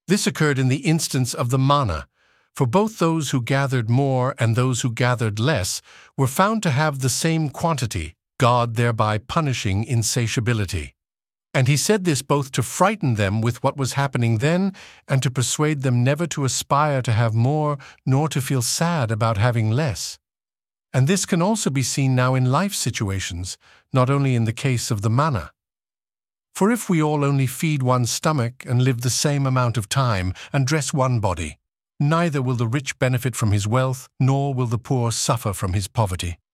This occurred in the instance of the manna, for both those who gathered more and those who gathered less were found to have the same quantity, God thereby punishing insatiability. And he said this both to frighten them with what was happening then and to persuade them never to aspire to have more nor to feel sad about having less. And this can also be seen now in life situations, not only in the case of the manna. For if we all only feed one stomach and live the same amount of time and dress one body, neither will the rich benefit from his wealth, nor will the poor suffer from his poverty.